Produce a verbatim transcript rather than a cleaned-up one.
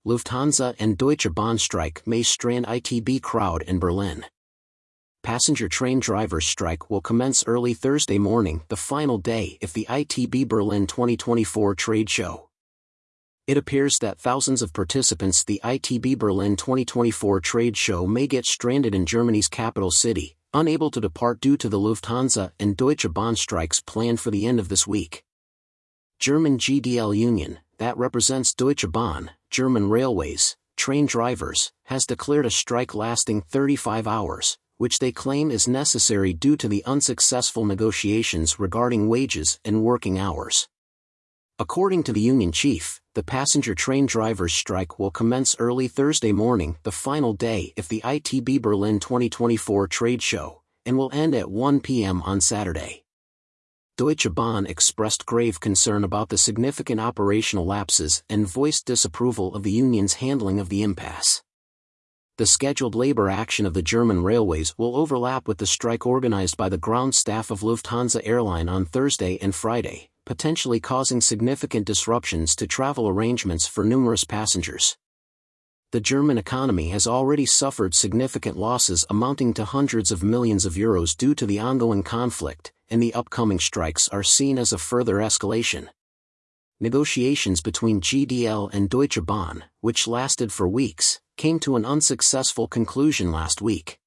Lufthansa and Deutsche Bahn strike may strand I T B crowd in Berlin. Passenger train drivers' strike will commence early Thursday morning, the final day of the I T B Berlin twenty twenty-four trade show. It appears that thousands of participants at the I T B Berlin twenty twenty-four trade show may get stranded in Germany's capital city, unable to depart due to the Lufthansa and Deutsche Bahn strikes planned for the end of this week. German G D L Union, that represents Deutsche Bahn, German Railways, train drivers, has declared a strike lasting thirty-five hours, which they claim is necessary due to the unsuccessful negotiations regarding wages and working hours. According to the union chief, the passenger train drivers' strike will commence early Thursday morning, the final day of the I T B Berlin twenty twenty-four trade show, and will end at one p m on Saturday. Deutsche Bahn expressed grave concern about the significant operational lapses and voiced disapproval of the union's handling of the impasse. The scheduled labor action of the German railways will overlap with the strike organized by the ground staff of Lufthansa Airline on Thursday and Friday, potentially causing significant disruptions to travel arrangements for numerous passengers. The German economy has already suffered significant losses amounting to hundreds of millions of euros due to the ongoing conflict, and the upcoming strikes are seen as a further escalation. Negotiations between G D L and Deutsche Bahn, which lasted for weeks, came to an unsuccessful conclusion last week.